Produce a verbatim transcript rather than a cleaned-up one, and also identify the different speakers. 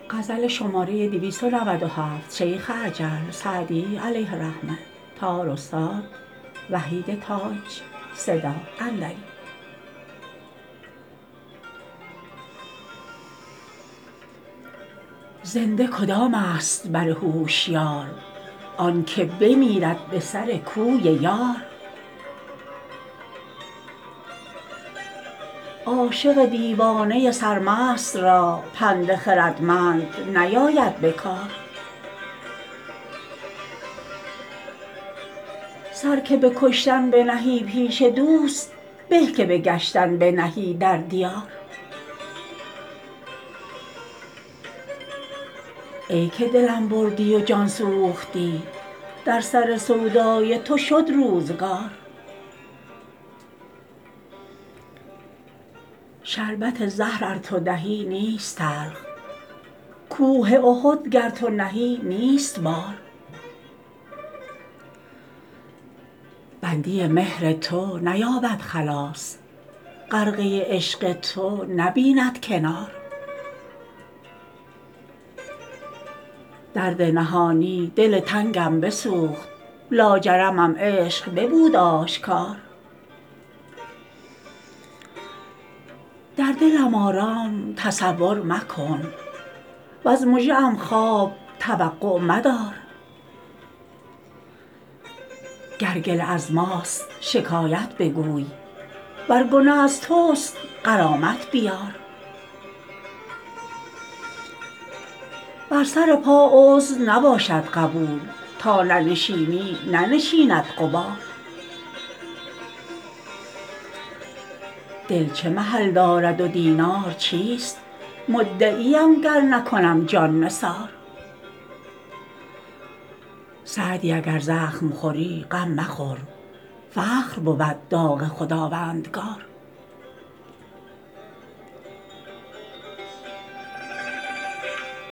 Speaker 1: غزل شماره دویست و نود و هفت شیخ عجل سعدی علیه الرحمه تار استاد وحید تاج صدا اندری. زنده کدام است بر هوشیار آن که بمیرد به سر کوی یار. عاشق دیوانه سرمست را پند خردمند نیاید به کار. سر که به کشتن بنهی پیش دوست به که به گشتن بنهی در دیار. ای که دلم بردی و جان سوختی در سر سودای تو شد روزگار. شربت زهر ار تو دهی نیست تلخ کوه احد گر تو نهی نیست بار. بندی مهر تو نیابد خلاص غرقه عشق تو نبیند کنار. درد نهانی دل تنگم بسوخت لاجرمم عشق ببود آشکار. در دلم آرام تصور مکن وز مژه ام خواب توقع مدار. گر گله از ماست شکایت بگوی ور گنه از توست غرامت بیار. بر سر پا عذر نباشد قبول تا ننشینی ننشیند غبار. دل چه محل دارد و دینار چیست مدعیم گر نکنم جان نثار. سعدی اگر زخم خوری غم مخور فخر بود داغ خداوندگار.